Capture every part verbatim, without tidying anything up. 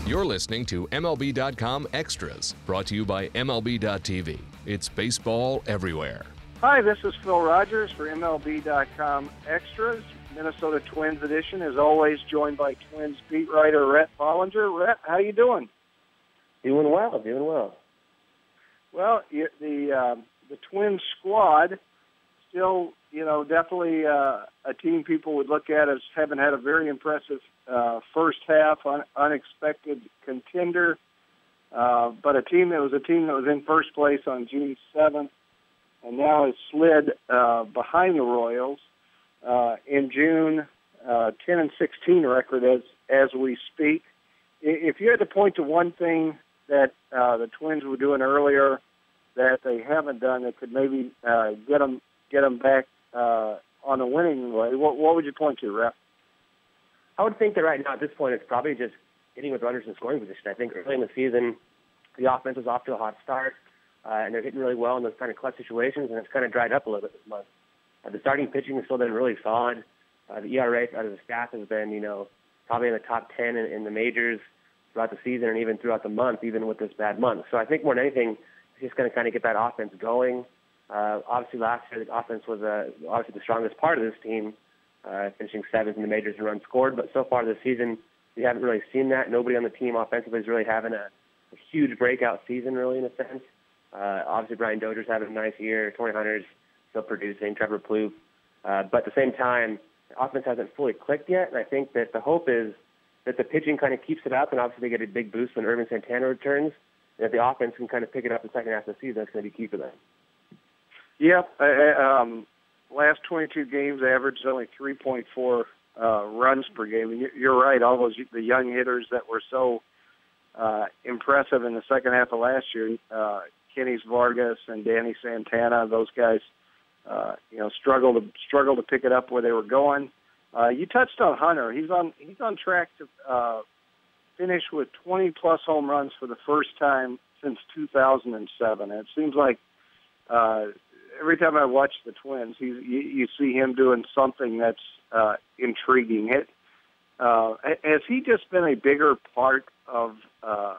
You're listening to M L B dot com Extras, brought to you by M L B dot T V. It's baseball everywhere. Hi, this is Phil Rogers for M L B dot com Extras, Minnesota Twins edition. As always, joined by Twins beat writer Rhett Bollinger. Rhett, how you doing? Doing well, doing well. Well, the um, the Twins squad still, you know, definitely uh, a team people would look at as having had a very impressive uh, first half, un- unexpected contender, uh, but a team that was a team that was in first place on June seventh, and now has slid uh, behind the Royals uh, in June, uh, ten and sixteen record as as we speak. If you had to point to one thing that uh, the Twins were doing earlier that they haven't done that could maybe uh, get them get them back uh, on a winning way, what, what would you point to, Rep? I would think that right now at this point it's probably just hitting with runners in scoring position. I think early in the season the offense was off to a hot start, uh, and they're hitting really well in those kind of clutch situations, and it's kind of dried up a little bit this month. Uh, the starting pitching has still been really solid. Uh, the E R A out of the staff has been, you know, probably in the top ten in, in the majors throughout the season and even throughout the month, even with this bad month. So I think more than anything, it's just going to kind of get that offense going. Uh, obviously, last year the offense was uh, obviously the strongest part of this team, uh, finishing seventh in the majors in runs scored. But so far this season, we haven't really seen that. Nobody on the team offensively is really having a, a huge breakout season, really, in a sense. Uh, obviously, Brian Dozier's having a nice year. Torrey Hunter's still producing. Trevor Plouffe. Uh, but at the same time, the offense hasn't fully clicked yet. And I think that the hope is that the pitching kind of keeps it up, and obviously they get a big boost when Ervin Santana returns. And that the offense can kind of pick it up the second half of the season. That's going to be key for them. Yeah, uh, um, last twenty-two games averaged only three point four uh, runs per game. And you're right, all those the young hitters that were so uh, impressive in the second half of last year, uh, Kenny Vargas and Danny Santana, those guys, uh, you know, struggle to struggle to pick it up where they were going. Uh, you touched on Hunter. He's on he's on track to uh, finish with twenty plus home runs for the first time since two thousand seven. And it seems like uh, every time I watch the Twins, he's, you, you see him doing something that's uh, intriguing. It, uh, has he just been a bigger part of uh,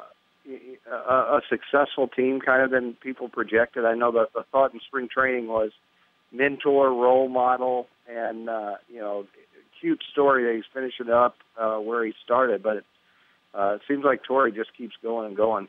a, a successful team kind of than people projected? I know that the thought in spring training was mentor, role model, and, uh, you know, cute story that he's finishing up uh, where he started, but uh, it seems like Torrey just keeps going and going.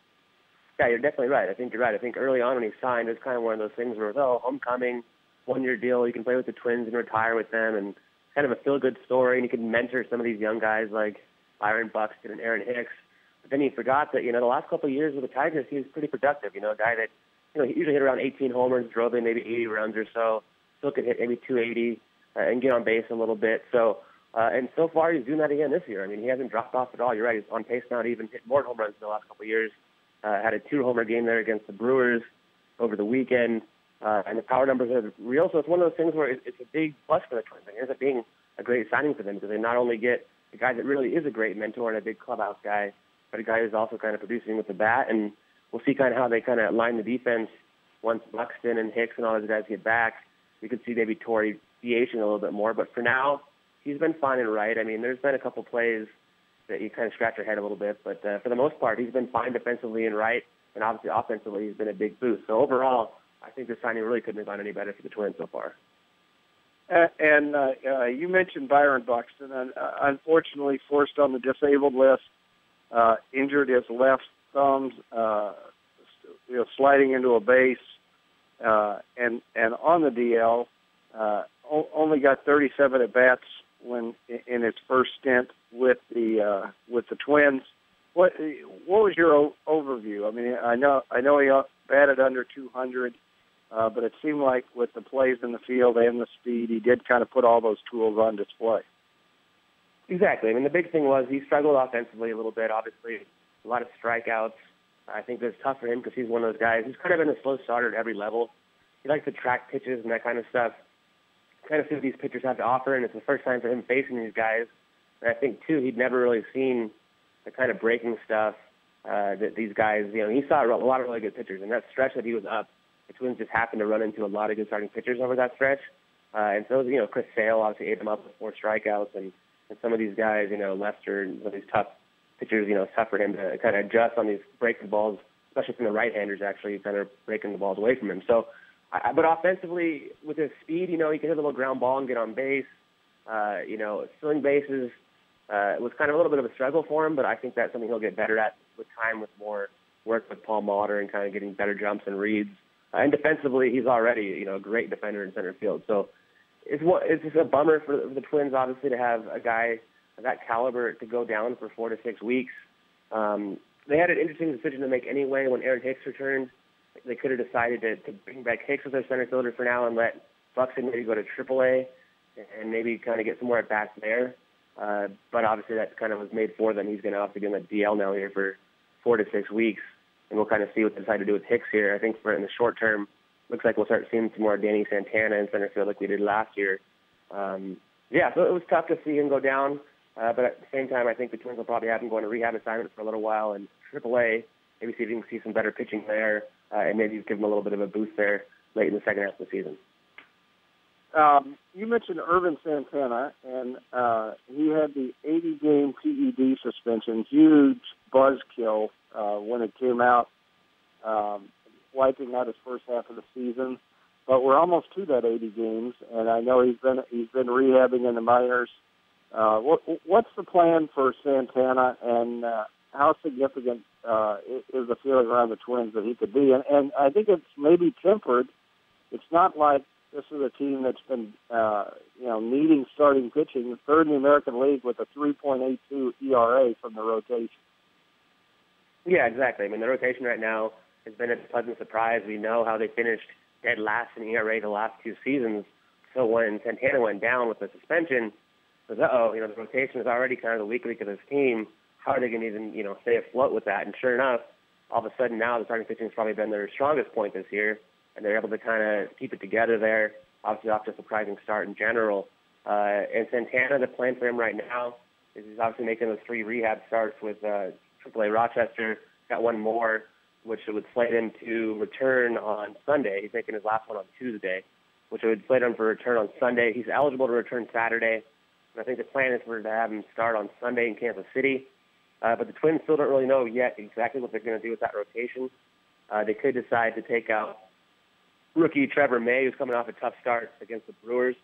Yeah, you're definitely right. I think you're right. I think early on when he signed, it was kind of one of those things where, oh, homecoming, one-year deal, you can play with the Twins and retire with them, and kind of a feel-good story, and you can mentor some of these young guys like Byron Buxton and Aaron Hicks. But then he forgot that, you know, the last couple of years with the Tigers, he was pretty productive. You know, a guy that, you know, he usually hit around eighteen homers, drove in maybe eighty runs or so, still could hit maybe two eighty uh, and get on base a little bit. So, uh, and so far he's doing that again this year. I mean, he hasn't dropped off at all. You're right. He's on pace now to even hit more home runs in the last couple of years. Uh, had a two-homer game there against the Brewers over the weekend, uh, and the power numbers are real. So it's one of those things where it, it's a big plus for the Twins. It ends up being a great signing for them because they not only get a guy that really is a great mentor and a big clubhouse guy, but a guy who's also kind of producing with the bat. And we'll see kind of how they kind of line the defense once Buxton and Hicks and all those guys get back. We could see maybe Torrey DHing a little bit more. But for now, he's been fine and right. I mean, there's been a couple plays that you kind of scratch your head a little bit. But uh, for the most part, he's been fine defensively and right. And obviously offensively, he's been a big boost. So overall, I think this signing really couldn't have gone any better for the Twins so far. Uh, and uh, uh, you mentioned Byron Buxton, and uh, unfortunately forced on the disabled list, uh, injured his left thumb, uh, you know, sliding into a base, uh, and and on the D L, uh, o- only got thirty-seven at bats when in his first stint with the uh, with the Twins. What what was your o- overview? I mean, I know I know he batted under two hundred, uh, but it seemed like with the plays in the field and the speed, he did kind of put all those tools on display. Exactly. I mean, the big thing was he struggled offensively a little bit. Obviously, a lot of strikeouts. I think that's tough for him because he's one of those guys who's kind of been a slow starter at every level. He likes to track pitches and that kind of stuff, kind of see what these pitchers have to offer, and it's the first time for him facing these guys. And I think, too, he'd never really seen the kind of breaking stuff uh, that these guys, you know, he saw a lot of really good pitchers. And that stretch that he was up, the Twins just happened to run into a lot of good starting pitchers over that stretch. Uh, and so, you know, Chris Sale obviously ate him up with four strikeouts. And, and some of these guys, you know, Lester and some of these tough pitchers, you know, it's tough for him to kind of adjust on these breaking balls, especially from the right-handers actually kind of breaking the balls away from him. So, I, but offensively, with his speed, you know, he can hit a little ground ball and get on base. Uh, you know, stealing bases uh, was kind of a little bit of a struggle for him, but I think that's something he'll get better at with time, with more work with Paul Molitor and kind of getting better jumps and reads. Uh, and defensively, he's already, you know, a great defender in center field. So it's what it's just a bummer for the, for the Twins, obviously, to have a guy of that caliber to go down for four to six weeks. Um, they had an interesting decision to make anyway when Aaron Hicks returned. They could have decided to, to bring back Hicks as their center fielder for now and let Buxton maybe go to triple A and maybe kind of get some more at bats there. Uh, but obviously that kind of was made for them. He's going to have to get in the D L now here for four to six weeks, and we'll kind of see what they decide to do with Hicks here. I think for in the short term, looks like we'll start seeing some more Danny Santana in center field like we did last year. Um, yeah, so it was tough to see him go down, uh, but at the same time, I think the Twins will probably have him go on a rehab assignment for a little while and triple A, maybe see if you can see some better pitching there, uh, and maybe give him a little bit of a boost there late in the second half of the season. Um, you mentioned Ervin Santana, and uh, he had the eighty-game P E D suspension, huge buzzkill uh, when it came out, um, wiping out his first half of the season. But we're almost to that eighty games, and I know he's been he's been rehabbing in the minors. Uh, what, what's the plan for Santana, and uh, how significant uh, is the feeling around the Twins that he could be? And, and I think it's maybe tempered. It's not like this is a team that's been, uh, you know, needing starting pitching, third in the American League with a three point eight two E R A from the rotation. Yeah, exactly. I mean, the rotation right now has been a pleasant surprise. We know how they finished dead last in E R A the last two seasons. So when Santana went down with the suspension, it was, uh-oh, you know, the rotation is already kind of the weak link of this team. How are they going to even, you know, stay afloat with that? And sure enough, all of a sudden now the starting pitching has probably been their strongest point this year, and they're able to kind of keep it together there. Obviously, off to a surprising start in general. Uh, and Santana, the plan for him right now is he's obviously making those three rehab starts with uh, triple A Rochester. Got one more, which would slate him to return on Sunday. He's making his last one on Tuesday, which would slate him for return on Sunday. He's eligible to return Saturday. And I think the plan is for to have him start on Sunday in Kansas City. Uh, but the Twins still don't really know yet exactly what they're going to do with that rotation. Uh, they could decide to take out rookie Trevor May, who's coming off a tough start against the Brewers.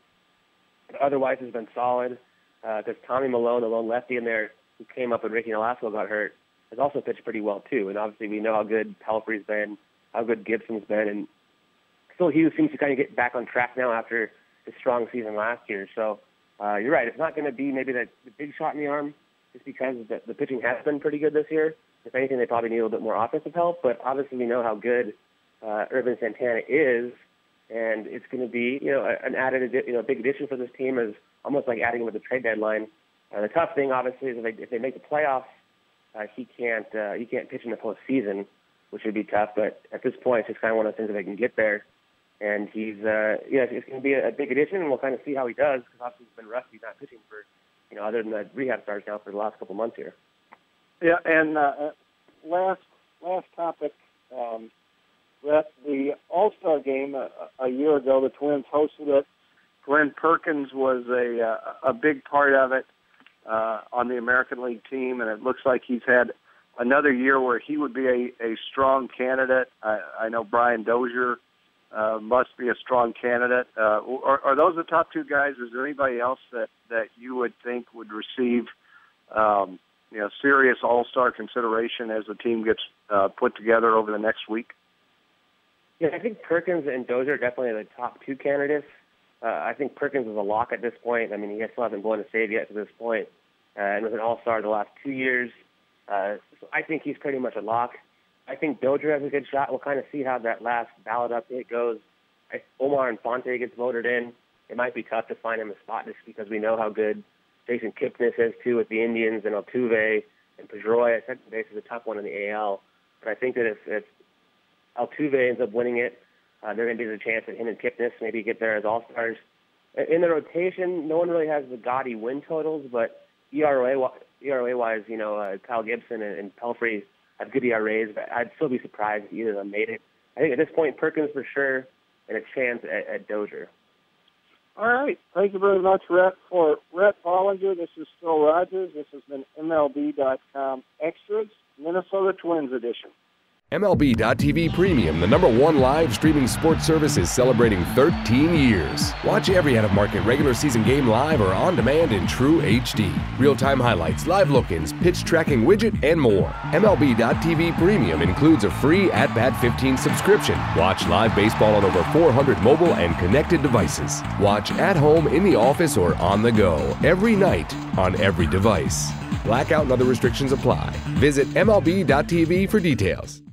But otherwise, has been solid because uh, Tommy Malone, the lone lefty in there, who came up when Ricky Nolasco got hurt, has also pitched pretty well too. And obviously, we know how good Pelfrey's been, how good Gibson's been, and Phil Hughes seems to kind of get back on track now after his strong season last year. So uh, you're right; it's not going to be maybe that the big shot in the arm, just because the, the pitching has been pretty good this year. If anything, they probably need a little bit more offensive help. But obviously, we know how good Uh, Ervin Santana is, and it's going to be, you know, an added, you know, big addition for this team, is almost like adding him at the trade deadline. Uh, the tough thing, obviously, is if they, if they make the playoffs, uh, he can't uh, he can't pitch in the postseason, which would be tough. But at this point, it's just kind of one of those things that they can get there. And he's, uh, yeah, it's going to be a, a big addition, and we'll kind of see how he does, because obviously he's been rusty, not pitching for, you know, other than the rehab starts now for the last couple months here. Yeah, and uh, last last topic. Um, That the All-Star game a, a year ago, the Twins hosted it. Glenn Perkins was a a big part of it uh, on the American League team, and it looks like he's had another year where he would be a, a strong candidate. I, I know Brian Dozier uh, must be a strong candidate. Uh, are, are those the top two guys? Is there anybody else that, that you would think would receive um, you know, serious All-Star consideration as the team gets uh, put together over the next week? Yeah, I think Perkins and Dozier are definitely the top two candidates. Uh, I think Perkins is a lock at this point. I mean, he still hasn't blown a save yet to this point, uh, and was an all-star the last two years. Uh, so I think he's pretty much a lock. I think Dozier has a good shot. We'll kind of see how that last ballot update goes. If Omar Infante gets voted in, it might be tough to find him a spot just because we know how good Jason Kipnis is, too, with the Indians, and Altuve and Pedroia. Second base is a tough one in the A L. But I think that if, if Altuve ends up winning it, uh, there going to be a chance that him and Kipnis maybe get there as all-stars. In the rotation, no one really has the gaudy win totals, but E R A-wise, you know, uh, Kyle Gibson and, and Pelfrey have good E R As, but I'd still be surprised if either of them made it. I think at this point, Perkins for sure, and a chance at, at Dozier. All right. Thank you very much, Rhett. For Rhett Bollinger, this is Phil Rogers. This has been M L B dot com Extras, Minnesota Twins edition. M L B dot T V Premium, the number one live streaming sports service, is celebrating thirteen years. Watch every out-of-market regular season game live or on demand in true H D. Real-time highlights, live look-ins, pitch tracking widget, and more. M L B dot T V Premium includes a free At Bat fifteen subscription. Watch live baseball on over four hundred mobile and connected devices. Watch at home, in the office, or on the go, every night, on every device. Blackout and other restrictions apply. Visit M L B dot T V for details.